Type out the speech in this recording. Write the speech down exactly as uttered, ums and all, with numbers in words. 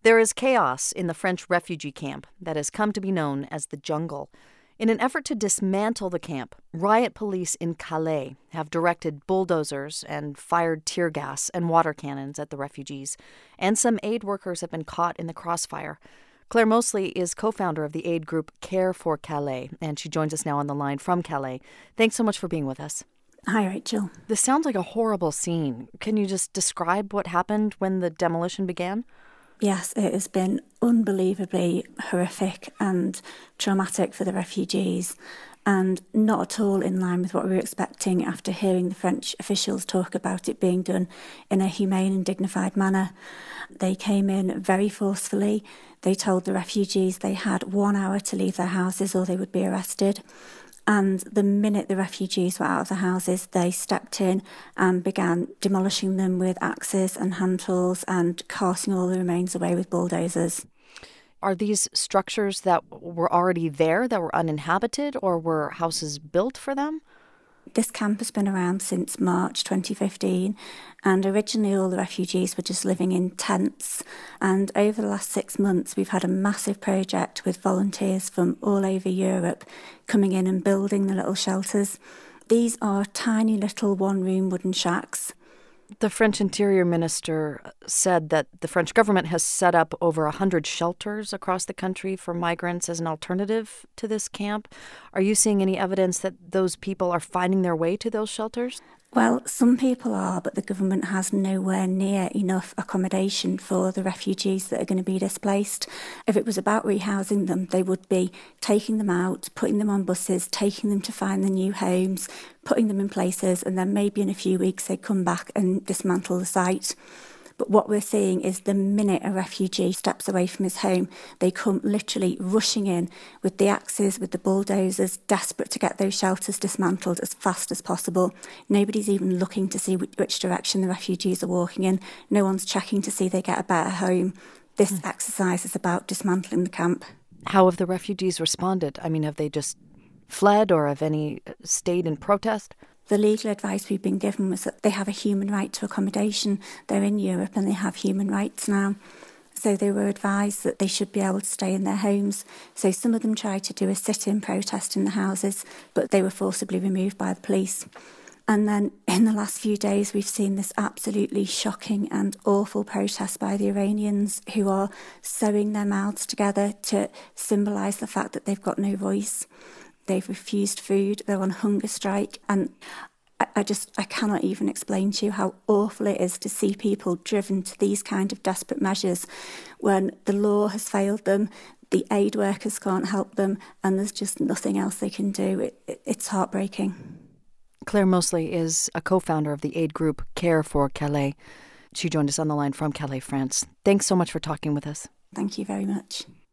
There is chaos in the French refugee camp that has come to be known as the Jungle. In an effort to dismantle the camp, riot police in Calais have directed bulldozers and fired tear gas and water cannons at the refugees, and some aid workers have been caught in the crossfire. Claire Mosley is co-founder of the aid group Care for Calais, and she joins us now on the line from Calais. Thanks so much for being with us. Hi, Rachel. This sounds like a horrible scene. Can you just describe what happened when the demolition began? Yes, it has been unbelievably horrific and traumatic for the refugees, and not at all in line with what we were expecting after hearing the French officials talk about it being done in a humane and dignified manner. They came in very forcefully. They told the refugees they had one hour to leave their houses or they would be arrested. And the minute the refugees were out of the houses, they stepped in and began demolishing them with axes and hand tools and carting all the remains away with bulldozers. Are these structures that were already there, that were uninhabited, or were houses built for them? This camp has been around since March twenty fifteen, and originally all the refugees were just living in tents. And over the last six months, we've had a massive project with volunteers from all over Europe coming in and building the little shelters. These are tiny little one-room wooden shacks. The French Interior Minister said that the French government has set up over one hundred shelters across the country for migrants as an alternative to this camp. Are you seeing any evidence that those people are finding their way to those shelters? Well, some people are, but the government has nowhere near enough accommodation for the refugees that are going to be displaced. If it was about rehousing them, they would be taking them out, putting them on buses, taking them to find the new homes, putting them in places, and then maybe in a few weeks they'd come back and dismantle the site. But what we're seeing is the minute a refugee steps away from his home, they come literally rushing in with the axes, with the bulldozers, desperate to get those shelters dismantled as fast as possible. Nobody's even looking to see which direction the refugees are walking in. No one's checking to see they get a better home. This mm. exercise is about dismantling the camp. How have the refugees responded? I mean, have they just fled or have any stayed in protest? The legal advice we've been given was that they have a human right to accommodation. They're in Europe and they have human rights now. So they were advised that they should be able to stay in their homes. So some of them tried to do a sit-in protest in the houses, but they were forcibly removed by the police. And then in the last few days, we've seen this absolutely shocking and awful protest by the Iranians, who are sewing their mouths together to symbolise the fact that they've got no voice. They've refused food, they're on hunger strike, and I, I just, I cannot even explain to you how awful it is to see people driven to these kind of desperate measures when the law has failed them, the aid workers can't help them, and there's just nothing else they can do. It, it, it's heartbreaking. Claire Mosley is a co-founder of the aid group Care for Calais. She joined us on the line from Calais, France. Thanks so much for talking with us. Thank you very much.